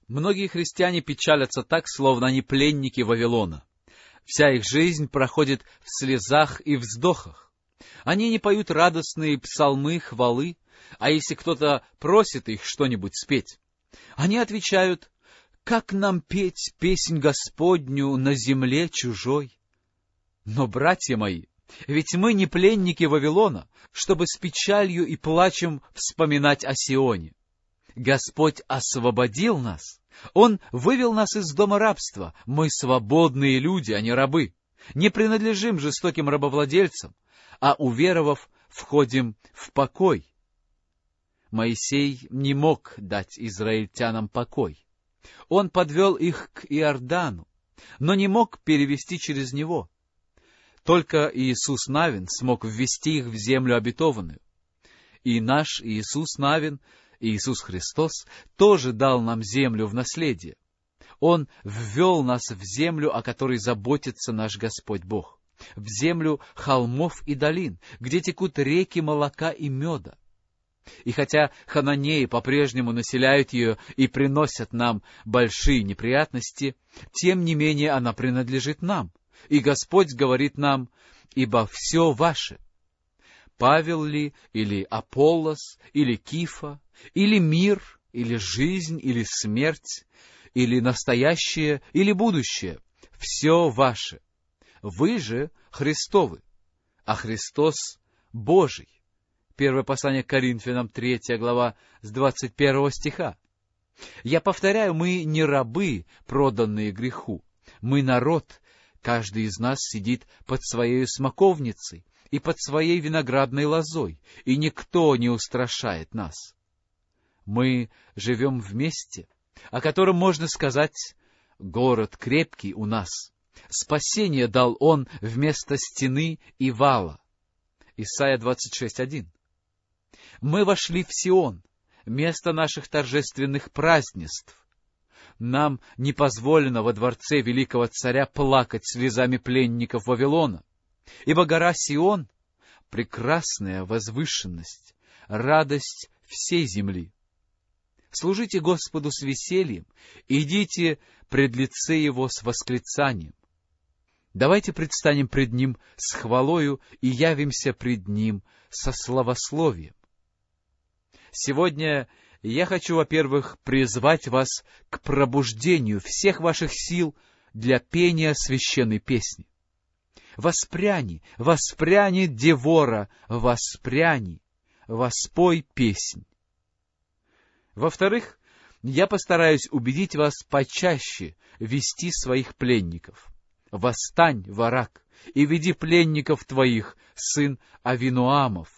Многие христиане печалятся так, словно они пленники Вавилона. Вся их жизнь проходит в слезах и вздохах. Они не поют радостные псалмы, хвалы, а если кто-то просит их что-нибудь спеть, они отвечают: «Как нам петь песнь Господню на земле чужой?» Но, братья мои, ведь мы не пленники Вавилона, чтобы с печалью и плачем вспоминать о Сионе. Господь освободил нас. Он вывел нас из дома рабства. Мы свободные люди, а не рабы. Не принадлежим жестоким рабовладельцам, а, уверовав, входим в покой. Моисей не мог дать израильтянам покой. Он подвел их к Иордану, но не мог перевести через него. Только Иисус Навин смог ввести их в землю обетованную. И наш Иисус Навин, Иисус Христос, тоже дал нам землю в наследие. Он ввел нас в землю, о которой заботится наш Господь Бог, в землю холмов и долин, где текут реки молока и меда. И хотя хананеи по-прежнему населяют ее и приносят нам большие неприятности, тем не менее она принадлежит нам. И Господь говорит нам: «Ибо все ваше». Павел ли, или Аполлос, или Кифа, или мир, или жизнь, или смерть, или настоящее, или будущее — все ваше. Вы же Христовы, а Христос Божий. Первое послание к Коринфянам, 3 глава, с 21 стиха. Я повторяю, мы не рабы, проданные греху. Мы народ. Каждый из нас сидит под своей смоковницей и под своей виноградной лозой, и никто не устрашает нас. Мы живем вместе, о котором можно сказать: город крепкий у нас. Спасение дал он вместо стены и вала. Исайя 26:1. Мы вошли в Сион, место наших торжественных празднеств. Нам не позволено во дворце великого царя плакать слезами пленников Вавилона, ибо гора Сион — прекрасная возвышенность, радость всей земли. Служите Господу с весельем, идите пред лице Его с восклицанием. Давайте предстанем пред Ним с хвалою и явимся пред Ним со славословием. Сегодня я хочу, во-первых, призвать вас к пробуждению всех ваших сил для пения священной песни. Воспряни, воспряни, Девора, воспряни, воспой песнь. Во-вторых, я постараюсь убедить вас почаще вести своих пленников. Восстань, Варак, и веди пленников твоих, сын Авинуамов.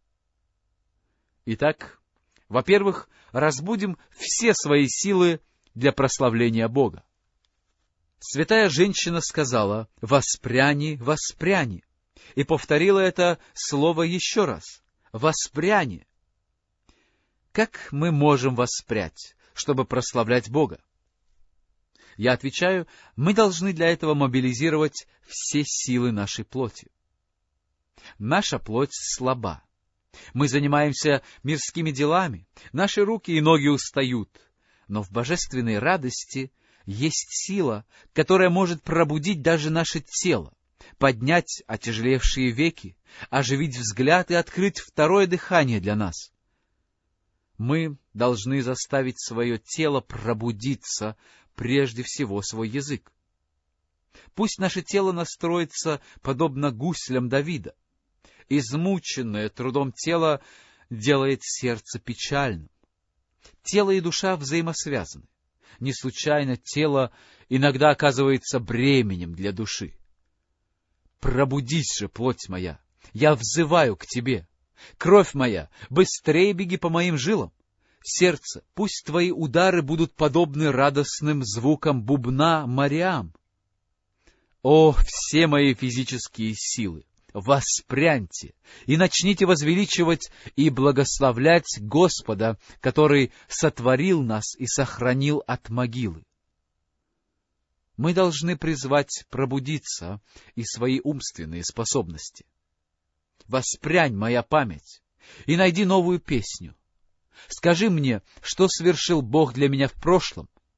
Итак, во-первых, разбудим все свои силы для прославления Бога. Святая женщина сказала: «Воспряни, воспряни», и повторила это слово еще раз: «Воспряни». Как мы можем воспрять, чтобы прославлять Бога? Я отвечаю, мы должны для этого мобилизировать все силы нашей плоти. Наша плоть слаба. Мы занимаемся мирскими делами, наши руки и ноги устают, но в божественной радости есть сила, которая может пробудить даже наше тело, поднять отяжелевшие веки, оживить взгляд и открыть второе дыхание для нас. Мы должны заставить свое тело пробудиться, прежде всего свой язык. Пусть наше тело настроится подобно гуслям Давида. Измученное трудом тело делает сердце печальным. Тело и душа взаимосвязаны. Не случайно тело иногда оказывается бременем для души. Пробудись же, плоть моя, я взываю к тебе. Кровь моя, быстрее беги по моим жилам. Сердце, пусть твои удары будут подобны радостным звукам бубна морям. О, все мои физические силы! Воспряньте и начните возвеличивать и благословлять Господа, который сотворил нас и сохранил от могилы. Мы должны призвать пробудиться и свои умственные способности. Воспрянь, моя память, и найди новую песню. Скажи мне, что совершил Бог для меня в прошлом,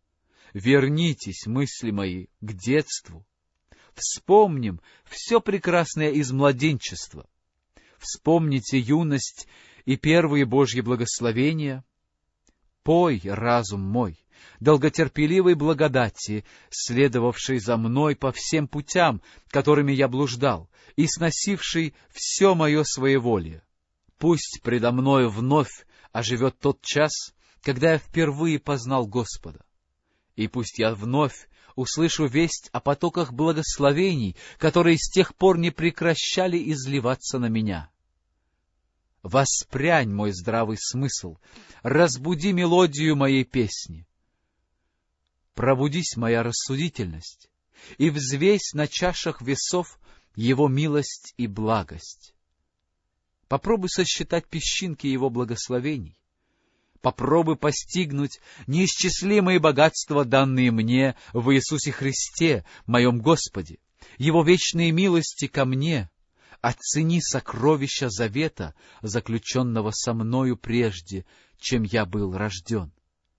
вернитесь, мысли мои, к детству. Вспомним все прекрасное из младенчества. Вспомните юность и первые Божьи благословения. Пой, разум мой, долготерпеливой благодати, следовавшей за мной по всем путям, которыми я блуждал, и сносивший все мое своеволие. Пусть предо мною вновь оживет тот час, когда я впервые познал Господа. И пусть я вновь услышу весть о потоках благословений, которые с тех пор не прекращали изливаться на меня. Воспрянь, мой здравый смысл, разбуди мелодию моей песни. Пробудись, моя рассудительность, и взвесь на чашах весов Его милость и благость. Попробуй сосчитать песчинки Его благословений. Попробуй постигнуть неисчислимые богатства, данные мне в Иисусе Христе, моем Господе, Его вечные милости ко мне. Оцени сокровища завета, заключенного со мною прежде, чем я был рожден.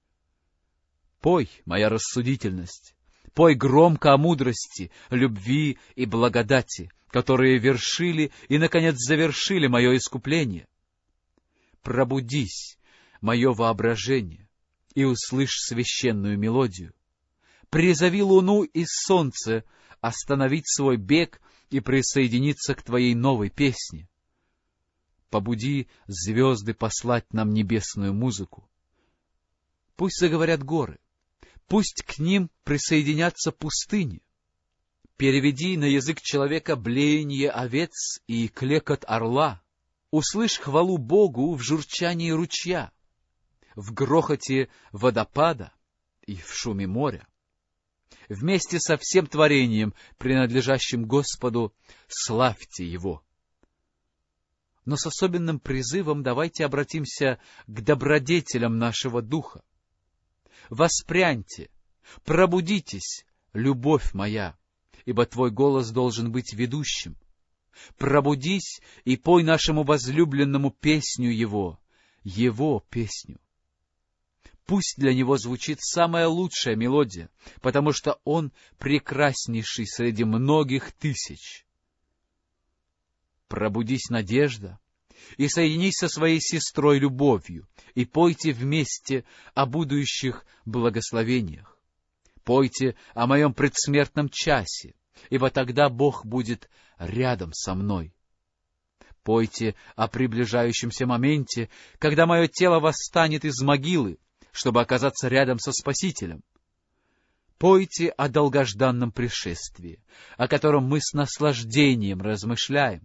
Пой, моя рассудительность, пой громко о мудрости, любви и благодати, которые вершили и, наконец, завершили мое искупление. Пробудись, мое воображение, и услышь священную мелодию. Призови луну и солнце остановить свой бег и присоединиться к твоей новой песне. Побуди звезды послать нам небесную музыку. Пусть заговорят горы, пусть к ним присоединятся пустыни. Переведи на язык человека блеяние овец и клекот орла. Услышь хвалу Богу в журчании ручья, в грохоте водопада и в шуме моря. Вместе со всем творением, принадлежащим Господу, славьте Его. Но с особенным призывом давайте обратимся к добродетелям нашего духа. Воспряньте, пробудитесь, любовь моя, ибо Твой голос должен быть ведущим. Пробудись и пой нашему возлюбленному песню Его песню. Пусть для Него звучит самая лучшая мелодия, потому что Он прекраснейший среди многих тысяч. Пробудись, надежда, и соединись со своей сестрой любовью, и пойте вместе о будущих благословениях. Пойте о моем предсмертном часе, ибо тогда Бог будет рядом со мной. Пойте о приближающемся моменте, когда мое тело восстанет из могилы, чтобы оказаться рядом со Спасителем. Пойте о долгожданном пришествии, о котором мы с наслаждением размышляем.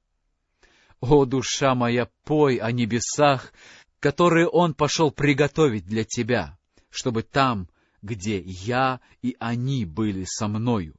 О, душа моя, пой о небесах, которые Он пошел приготовить для тебя, чтобы там, где я и они были со мною.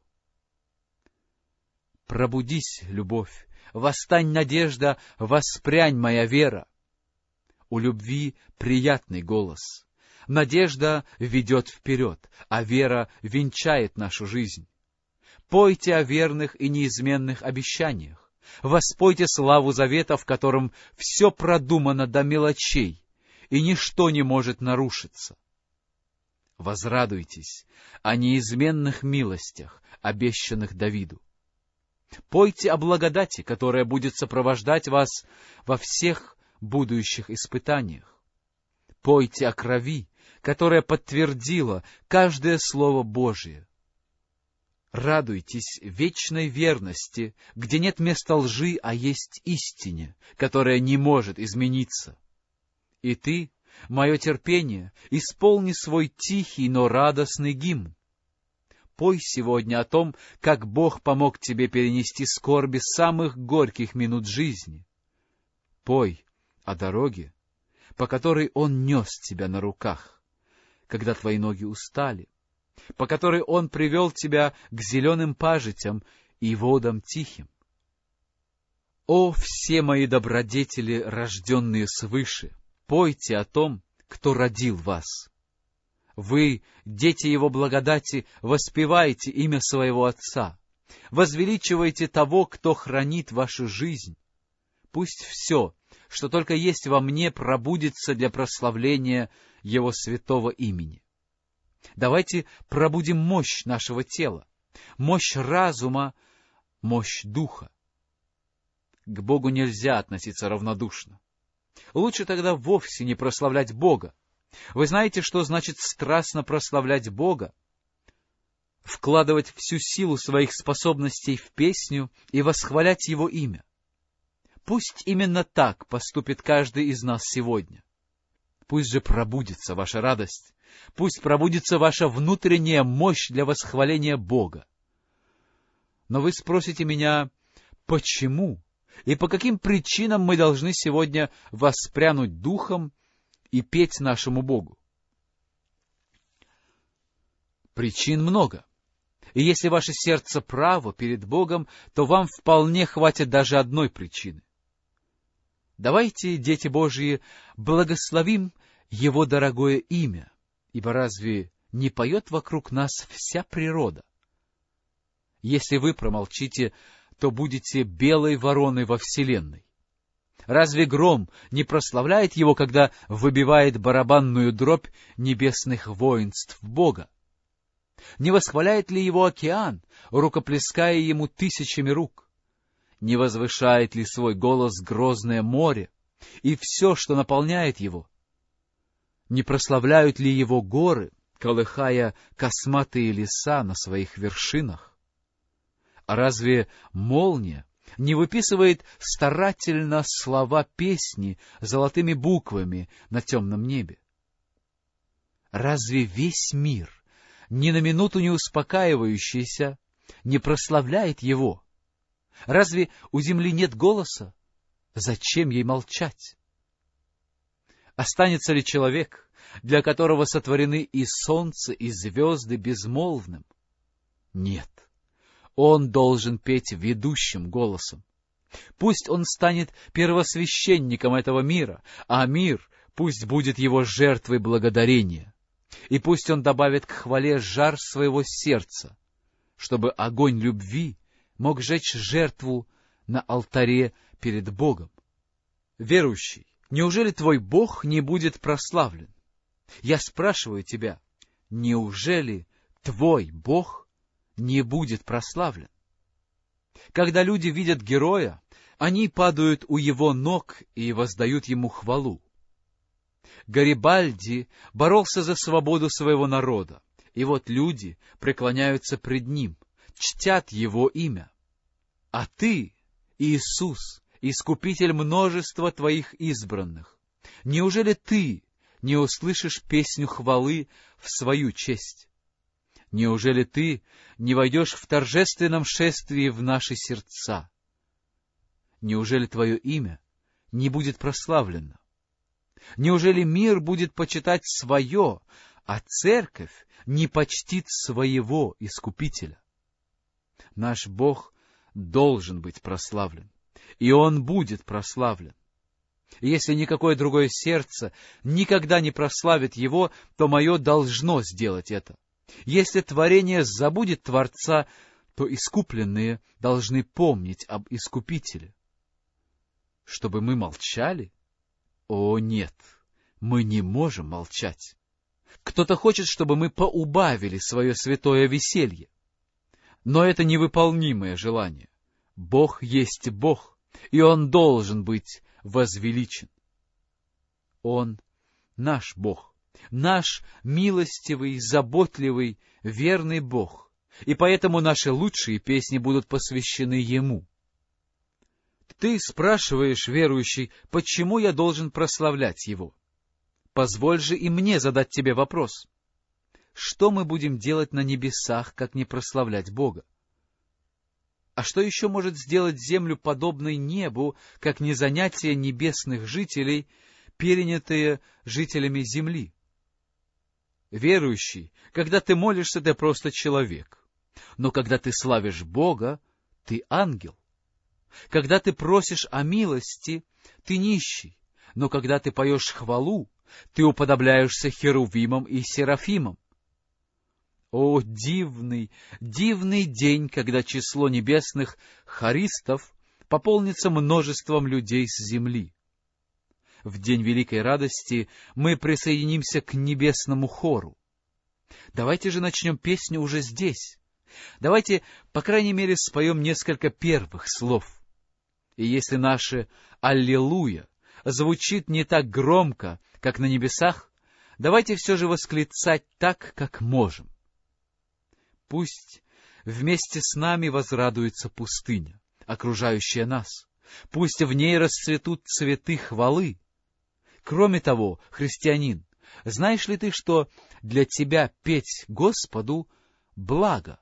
Пробудись, любовь, восстань, надежда, воспрянь, моя вера. У любви приятный голос. Надежда ведет вперед, а вера венчает нашу жизнь. Пойте о верных и неизменных обещаниях. Воспойте славу завета, в котором все продумано до мелочей, и ничто не может нарушиться. Возрадуйтесь о неизменных милостях, обещанных Давиду. Пойте о благодати, которая будет сопровождать вас во всех будущих испытаниях. Пойте о крови, которая подтвердила каждое слово Божие. Радуйтесь вечной верности, где нет места лжи, а есть истине, которая не может измениться. И ты, мое терпение, исполни свой тихий, но радостный гимн. Пой сегодня о том, как Бог помог тебе перенести скорби самых горьких минут жизни. Пой о дороге, по которой Он нес тебя на руках, когда твои ноги устали, по которой Он привел тебя к зеленым пажитям и водам тихим. О, все мои добродетели, рожденные свыше, пойте о том, кто родил вас. Вы, дети Его благодати, воспеваете имя своего Отца, возвеличиваете того, кто хранит вашу жизнь. Пусть все, что только есть во мне, пробудится для прославления Его святого имени. Давайте пробудим мощь нашего тела, мощь разума, мощь духа. К Богу нельзя относиться равнодушно. Лучше тогда вовсе не прославлять Бога. Вы знаете, что значит страстно прославлять Бога? Вкладывать всю силу своих способностей в песню и восхвалять Его имя. Пусть именно так поступит каждый из нас сегодня. Пусть же пробудится ваша радость, пусть пробудится ваша внутренняя мощь для восхваления Бога. Но вы спросите меня, почему и по каким причинам мы должны сегодня воспрянуть духом и петь нашему Богу? Причин много. И если ваше сердце право перед Богом, то вам вполне хватит даже одной причины. Давайте, дети Божьи, благословим Его дорогое имя, ибо разве не поет вокруг нас вся природа? Если вы промолчите, то будете белой вороной во вселенной. Разве гром не прославляет Его, когда выбивает барабанную дробь небесных воинств Бога? Не восхваляет ли Его океан, рукоплеская Ему тысячами рук? Не возвышает ли свой голос грозное море и все, что наполняет его? Не прославляют ли Его горы, колыхая косматые леса на своих вершинах? А разве молния не выписывает старательно слова песни золотыми буквами на темном небе? Разве весь мир, ни на минуту не успокаивающийся, не прославляет Его? Разве у земли нет голоса? Зачем ей молчать? Останется ли человек, для которого сотворены и солнце, и звезды, безмолвным? Нет. Он должен петь ведущим голосом. Пусть он станет первосвященником этого мира, а мир пусть будет его жертвой благодарения. И пусть он добавит к хвале жар своего сердца, чтобы огонь любви мог жечь жертву на алтаре перед Богом. Верующий, неужели твой Бог не будет прославлен? Я спрашиваю тебя, неужели твой Бог не будет прославлен? Когда люди видят героя, они падают у его ног и воздают ему хвалу. Гарибальди боролся за свободу своего народа, и вот люди преклоняются пред ним, чтят его имя. А ты, Иисус, искупитель множества твоих избранных, неужели ты не услышишь песню хвалы в свою честь? Неужели ты не войдешь в торжественном шествии в наши сердца? Неужели твое имя не будет прославлено? Неужели мир будет почитать свое, а церковь не почтит своего Искупителя? Наш Бог должен быть прославлен, и Он будет прославлен. Если никакое другое сердце никогда не прославит Его, то мое должно сделать это. Если творение забудет Творца, то искупленные должны помнить об Искупителе. Чтобы мы молчали? О, нет, мы не можем молчать. Кто-то хочет, чтобы мы поубавили свое святое веселье. Но это невыполнимое желание. Бог есть Бог, и Он должен быть возвеличен. Он наш Бог, наш милостивый, заботливый, верный Бог, и поэтому наши лучшие песни будут посвящены Ему. Ты спрашиваешь, верующий, почему я должен прославлять Его? Позволь же и мне задать тебе вопрос. Что мы будем делать на небесах, как не прославлять Бога? А что еще может сделать землю подобной небу, как не занятие небесных жителей, перенятые жителями земли? Верующий, когда ты молишься, ты просто человек. Но когда ты славишь Бога, ты ангел. Когда ты просишь о милости, ты нищий. Но когда ты поешь хвалу, ты уподобляешься херувимам и серафимам. О, дивный, дивный день, когда число небесных хористов пополнится множеством людей с земли. В день великой радости мы присоединимся к небесному хору. Давайте же начнем песню уже здесь. Давайте, по крайней мере, споем несколько первых слов. И если наше «Аллилуйя» звучит не так громко, как на небесах, давайте все же восклицать так, как можем. Пусть вместе с нами возрадуется пустыня, окружающая нас. Пусть в ней расцветут цветы хвалы. Кроме того, христианин, знаешь ли ты, что для тебя петь Господу — благо?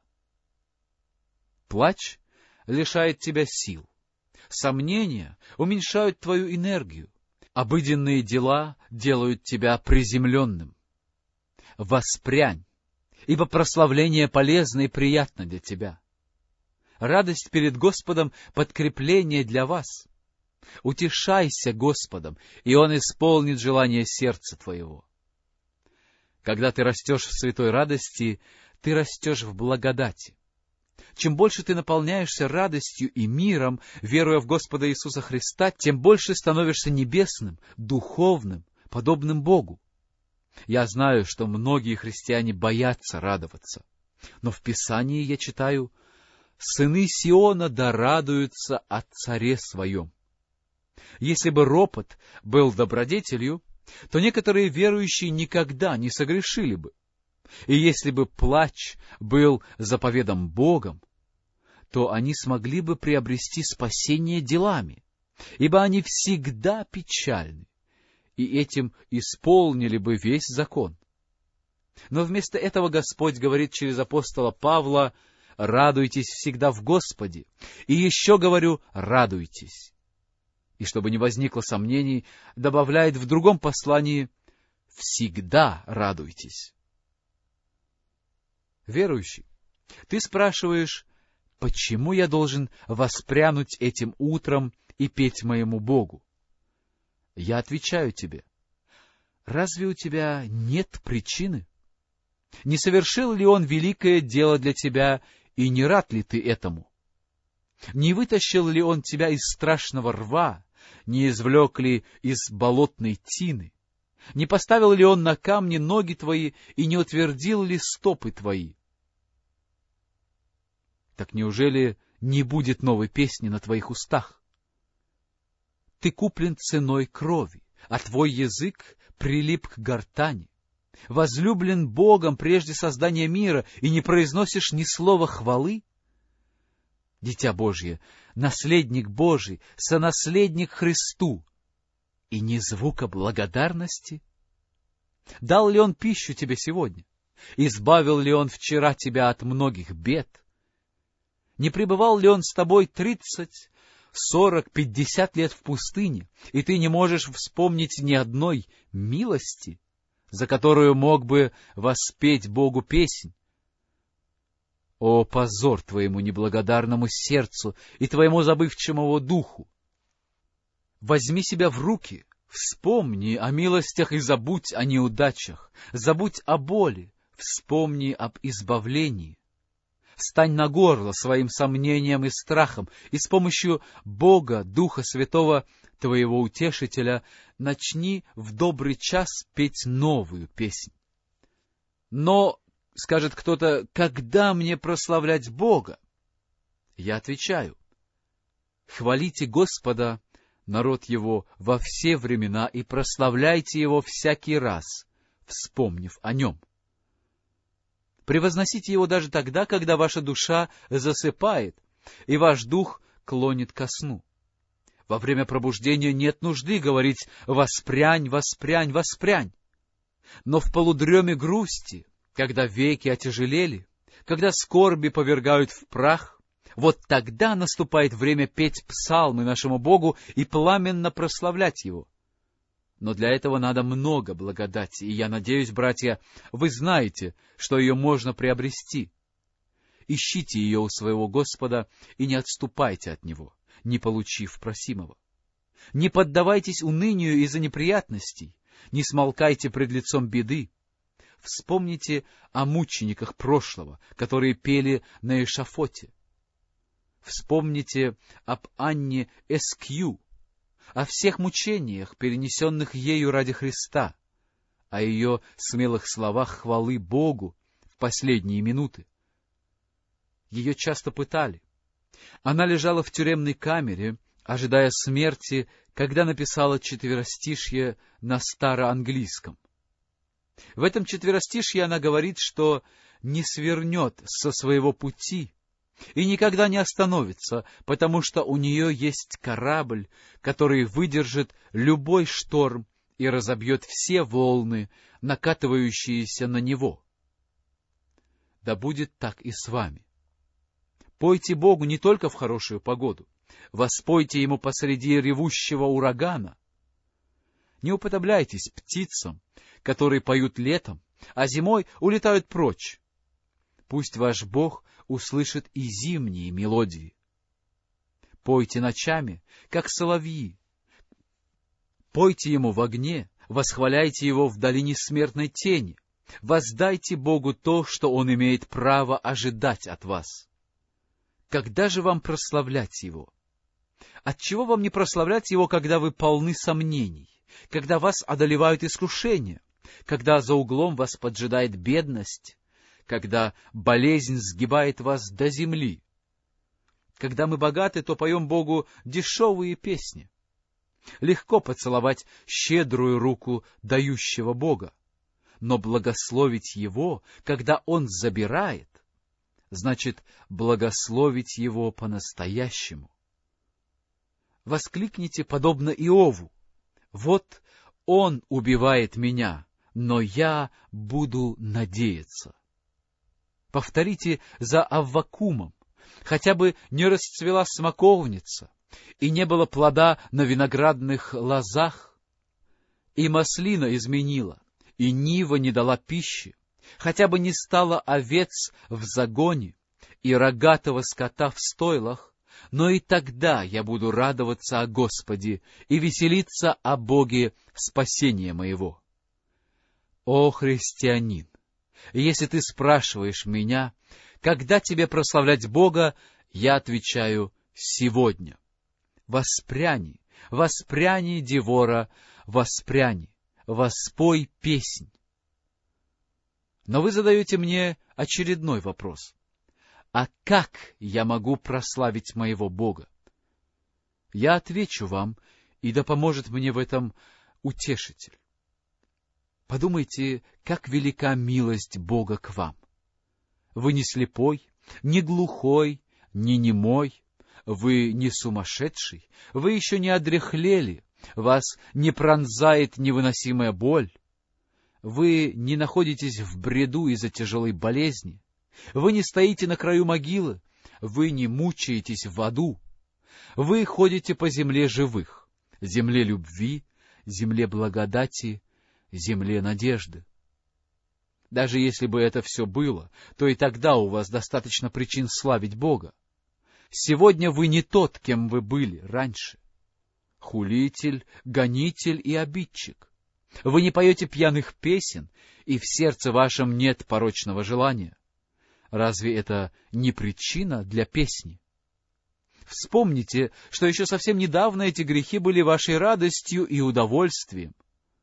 Плач лишает тебя сил. Сомнения уменьшают твою энергию. Обыденные дела делают тебя приземленным. Воспрянь, ибо прославление полезно и приятно для тебя. Радость перед Господом — подкрепление для вас. Утешайся Господом, и Он исполнит желание сердца твоего. Когда ты растешь в святой радости, ты растешь в благодати. Чем больше ты наполняешься радостью и миром, веруя в Господа Иисуса Христа, тем больше становишься небесным, духовным, подобным Богу. Я знаю, что многие христиане боятся радоваться, но в Писании я читаю: «Сыны Сиона да радуются о царе своем». Если бы ропот был добродетелью, то некоторые верующие никогда не согрешили бы. И если бы плач был заповедом Богом, то они смогли бы приобрести спасение делами, ибо они всегда печальны, и этим исполнили бы весь закон. Но вместо этого Господь говорит через апостола Павла: «Радуйтесь всегда в Господе». И еще говорю: радуйтесь. И чтобы не возникло сомнений, добавляет в другом послании: всегда радуйтесь. Верующий, ты спрашиваешь, почему я должен воспрянуть этим утром и петь моему Богу? Я отвечаю тебе: разве у тебя нет причины? Не совершил ли Он великое дело для тебя, и не рад ли ты этому? Не вытащил ли Он тебя из страшного рва, не извлек ли из болотной тины? Не поставил ли Он на камни ноги твои и не утвердил ли стопы твои? Так неужели не будет новой песни на твоих устах? Ты куплен ценой крови, а твой язык прилип к гортани. Возлюблен Богом прежде создания мира, и не произносишь ни слова хвалы? Дитя Божье, наследник Божий, сонаследник Христу, и ни звука благодарности? Дал ли Он пищу тебе сегодня? Избавил ли Он вчера тебя от многих бед? Не пребывал ли Он с тобой 30, 40, 50 лет в пустыне, и ты не можешь вспомнить ни одной милости, за которую мог бы воспеть Богу песнь? О, позор твоему неблагодарному сердцу и твоему забывчивому духу! Возьми себя в руки, вспомни о милостях и забудь о неудачах, забудь о боли, вспомни об избавлении. Стань на горло своим сомнением и страхом, и с помощью Бога, Духа Святого, твоего Утешителя, начни в добрый час петь новую песнь. Но, скажет кто-то, когда мне прославлять Бога? Я отвечаю: хвалите Господа, народ Его, во все времена, и прославляйте Его всякий раз, вспомнив о Нем. Превозносите Его даже тогда, когда ваша душа засыпает, и ваш дух клонит ко сну. Во время пробуждения нет нужды говорить «воспрянь, воспрянь, воспрянь». Но в полудреме грусти, когда веки отяжелели, когда скорби повергают в прах, вот тогда наступает время петь псалмы нашему Богу и пламенно прославлять Его. Но для этого надо много благодати, и я надеюсь, братья, вы знаете, что ее можно приобрести. Ищите ее у своего Господа и не отступайте от Него, не получив просимого. Не поддавайтесь унынию из-за неприятностей, не смолкайте пред лицом беды. Вспомните о мучениках прошлого, которые пели на эшафоте. Вспомните об Анне Эскью, о всех мучениях, перенесенных ею ради Христа, о ее смелых словах хвалы Богу последние минуты. Ее часто пытали. Она лежала в тюремной камере, ожидая смерти, когда написала четверостишье на староанглийском. В этом четверостишье она говорит, что не свернет со своего пути и никогда не остановится, потому что у нее есть корабль, который выдержит любой шторм и разобьет все волны, накатывающиеся на него. Да будет так и с вами. Пойте Богу не только в хорошую погоду, воспойте Ему посреди ревущего урагана. Не уподобляйтесь птицам, которые поют летом, а зимой улетают прочь. Пусть ваш Бог услышит и зимние мелодии. Пойте ночами, как соловьи. Пойте Ему в огне, восхваляйте Его в долине смертной тени. Воздайте Богу то, что Он имеет право ожидать от вас. Когда же вам прославлять Его? Отчего вам не прославлять Его, когда вы полны сомнений, когда вас одолевают искушения, когда за углом вас поджидает бедность, когда болезнь сгибает вас до земли? Когда мы богаты, то поем Богу дешевые песни. Легко поцеловать щедрую руку дающего Бога, но благословить Его, когда Он забирает, значит благословить Его по-настоящему. Воскликните, подобно Иову: «Вот он убивает меня, но я буду надеяться». Повторите за Аввакумом: «Хотя бы не расцвела смоковница, и не было плода на виноградных лозах, и маслина изменила, и нива не дала пищи, хотя бы не стало овец в загоне и рогатого скота в стойлах, но и тогда я буду радоваться о Господе и веселиться о Боге спасения моего». О, христианин! Если ты спрашиваешь меня, когда тебе прославлять Бога, я отвечаю: сегодня. Воспряни, воспряни, Девора, воспряни, воспой песнь. Но вы задаете мне очередной вопрос: а как я могу прославить моего Бога? Я отвечу вам, и да поможет мне в этом Утешитель. Подумайте, как велика милость Бога к вам. Вы не слепой, не глухой, не немой, вы не сумасшедший, вы еще не одряхлели, вас не пронзает невыносимая боль, вы не находитесь в бреду из-за тяжелой болезни, вы не стоите на краю могилы, вы не мучаетесь в аду, вы ходите по земле живых, земле любви, земле благодати, земле надежды. Даже если бы это все было, то и тогда у вас достаточно причин славить Бога. Сегодня вы не тот, кем вы были раньше. Хулитель, гонитель и обидчик. Вы не поете пьяных песен, и в сердце вашем нет порочного желания. Разве это не причина для песни? Вспомните, что еще совсем недавно эти грехи были вашей радостью и удовольствием.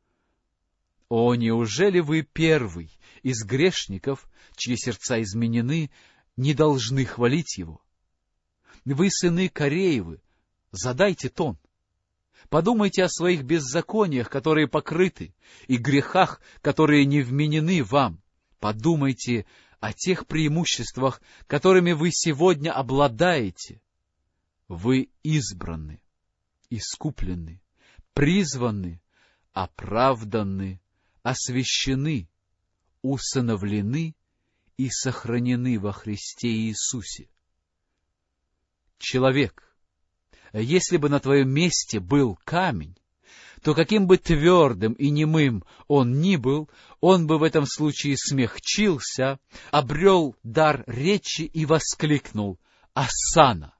О, неужели вы первый из грешников, чьи сердца изменены, не должны хвалить Его? Вы сыны Кореевы, задайте тон. Подумайте о своих беззакониях, которые покрыты, и грехах, которые не вменены вам. Подумайте о тех преимуществах, которыми вы сегодня обладаете. Вы избраны, искуплены, призваны, оправданы, освящены, усыновлены и сохранены во Христе Иисусе. Человек, если бы на твоем месте был камень, то каким бы твердым и немым он ни был, он бы в этом случае смягчился, обрел дар речи и воскликнул: «Осанна!»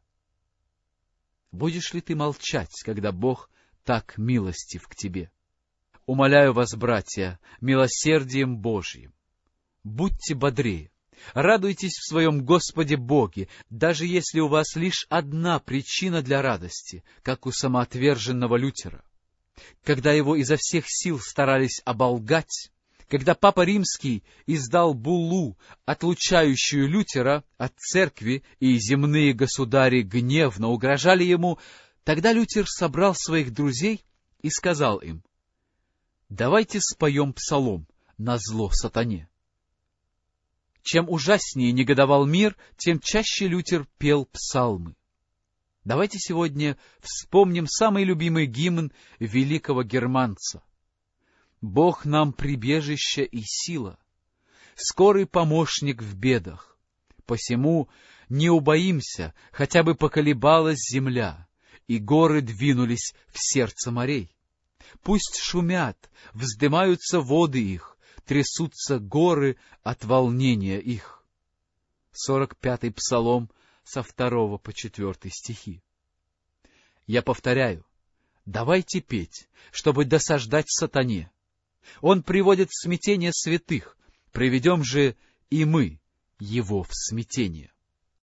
Будешь ли ты молчать, когда Бог так милостив к тебе? Умоляю вас, братья, милосердием Божьим, будьте бодрее, радуйтесь в своем Господе Боге, даже если у вас лишь одна причина для радости, как у самоотверженного Лютера. Когда его изо всех сил старались оболгать, Когда Папа Римский издал буллу, отлучающую Лютера от церкви, и земные государи гневно угрожали ему, тогда Лютер собрал своих друзей и сказал им: «Давайте споем псалом назло сатане». Чем ужаснее негодовал мир, тем чаще Лютер пел псалмы. Давайте сегодня вспомним самый любимый гимн великого германца. «Бог нам прибежище и сила, скорый помощник в бедах. Посему не убоимся, хотя бы поколебалась земля, и горы двинулись в сердце морей. Пусть шумят, вздымаются воды их, трясутся горы от волнения их». 45-й псалом со 2 по 4 стихи. Я повторяю, давайте петь, чтобы досаждать сатане. Он приводит в смятение святых, приведем же и мы его в смятение.